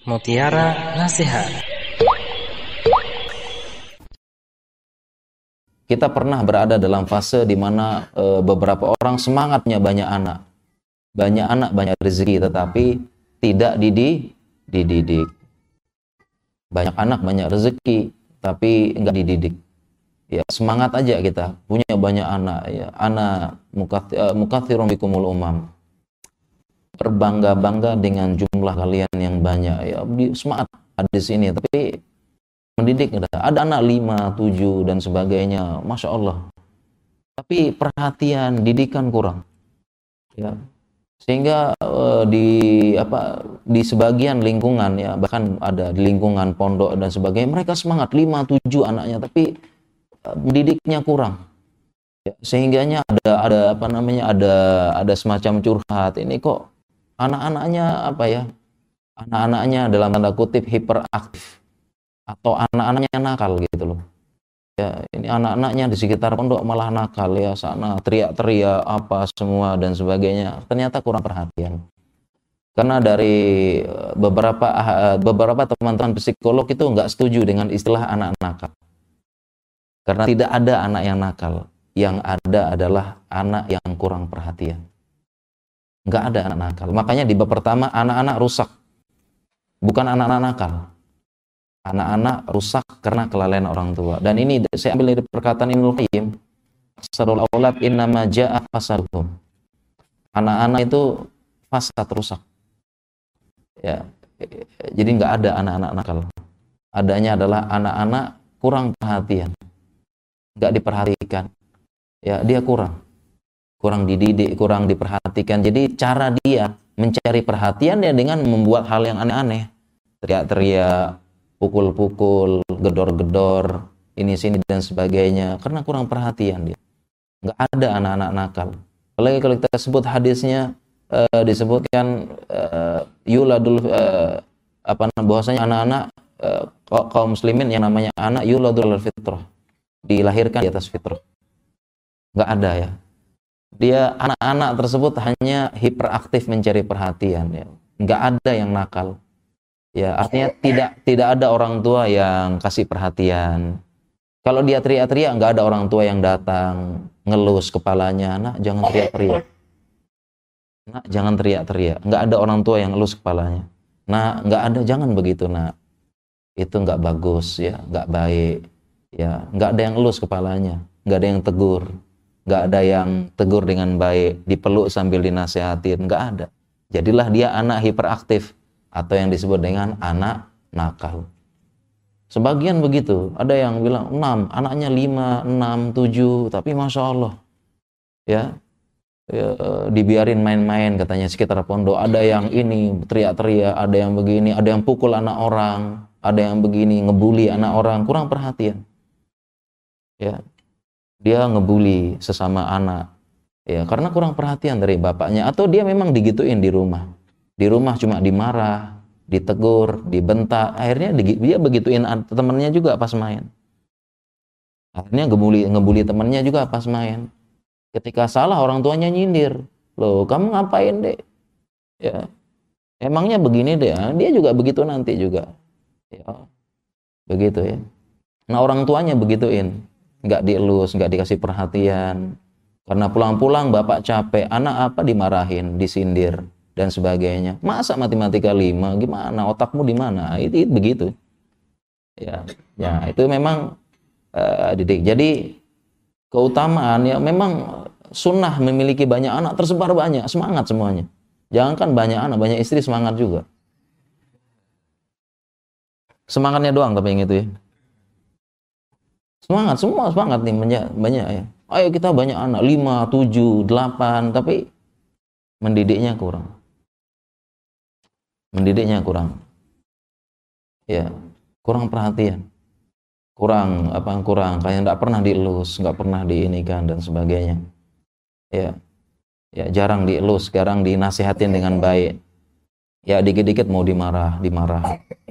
Mutiara Nasihat. Kita pernah berada dalam fase di mana beberapa orang semangatnya banyak anak, banyak rezeki, tetapi tidak dididik. Banyak anak, banyak rezeki, tapi enggak dididik. Ya, semangat aja kita, punya banyak anak, ya. Ana mukatsirun bikumul umam. Berbangga-bangga dengan jumlah kalian yang banyak, ya. Semangat di sini, tapi mendidik ada anak 5, 7 dan sebagainya, Masya Allah. Tapi perhatian, didikan kurang. Ya. Sehingga di sebagian lingkungan, ya, bahkan ada di lingkungan pondok dan sebagainya, mereka semangat 5, 7 anaknya, tapi mendidiknya kurang. Ya, sehingganya ada semacam curhat, ini kok anak-anaknya anak-anaknya dalam tanda kutip hiperaktif atau anak-anaknya nakal gitu loh. Ya, ini anak-anaknya di sekitar pondok malah nakal, ya, sana teriak-teriak apa semua dan sebagainya. Ternyata kurang perhatian. Karena dari beberapa teman-teman psikolog itu nggak setuju dengan istilah anak nakal. Karena tidak ada anak yang nakal, yang ada adalah anak yang kurang perhatian. Nggak ada anak nakal. Makanya di bab pertama anak-anak rusak, bukan anak-anak nakal. Anak-anak rusak karena kelalaian orang tua. Dan ini saya ambil dari perkataan Ibnul Qayyim, Sarul aulad innama ja'a fasaduhum. Anak-anak itu fasad, rusak. Ya, jadi nggak ada anak-anak nakal. Adanya adalah anak-anak kurang perhatian, nggak diperhatikan. Ya, dia kurang dididik, kurang diperhatikan. Jadi cara dia mencari perhatian ya dengan membuat hal yang aneh-aneh, teriak-teriak, pukul-pukul, gedor-gedor, ini sini dan sebagainya, karena kurang perhatian dia. Nggak ada anak-anak nakal. Apalagi kalau kita sebut hadisnya, disebutkan bahwasanya anak-anak kaum muslimin yang namanya anak yuladul fitrah, dilahirkan di atas fitrah. Nggak ada, ya. Dia anak-anak tersebut hanya hiperaktif mencari perhatian, ya. Nggak ada yang nakal. Ya, artinya tidak ada orang tua yang kasih perhatian. Kalau dia teriak-teriak, nggak ada orang tua yang datang ngelus kepalanya, nak jangan teriak-teriak. Nak jangan teriak-teriak. Nggak ada orang tua yang ngelus kepalanya. Nah, nggak ada, jangan begitu, nak. Itu nggak bagus, ya, nggak baik. Ya, nggak ada yang ngelus kepalanya, nggak ada yang tegur, nggak ada yang tegur dengan baik, dipeluk sambil dinasehatin, nggak ada. Jadilah dia anak hiperaktif, atau yang disebut dengan anak nakal. Sebagian begitu, ada yang bilang 6, anaknya 5, 6, 7, tapi Masya Allah, ya, dibiarin main-main katanya sekitar pondok. Ada yang ini teriak-teriak, ada yang begini, ada yang pukul anak orang, ada yang begini, ngebully anak orang, kurang perhatian. Ya, dia ngebully sesama anak, ya, karena kurang perhatian dari bapaknya, atau dia memang digituin di rumah. Di rumah cuma dimarah, ditegur, dibentak, akhirnya dia begituin temannya juga pas main. Akhirnya ngebully temannya juga pas main. Ketika salah orang tuanya nyindir, loh kamu ngapain dek? Ya, emangnya begini deh, dia juga begitu nanti juga. Ya, begitu, ya. Nah, orang tuanya begituin, nggak dielus, nggak dikasih perhatian. Karena pulang-pulang bapak capek, anak apa dimarahin, disindir dan sebagainya. Masa matematika 5, gimana? Otakmu di mana? Itu begitu. Ya, itu memang didik. Jadi keutamaan, ya, memang sunnah memiliki banyak anak, tersebar banyak, semangat semuanya. Jangankan banyak anak, banyak istri semangat juga. Semangatnya doang tapi yang itu, ya. Semangat, semua semangat nih, banyak, ya. Ayo kita banyak anak, 5, 7, 8, tapi mendidiknya kurang. Ya, kurang perhatian. Kurang kayak nggak pernah dielus, nggak pernah diinikan dan sebagainya. Ya, jarang dielus, sekarang dinasihatin dengan baik. Ya, dikit-dikit mau dimarah.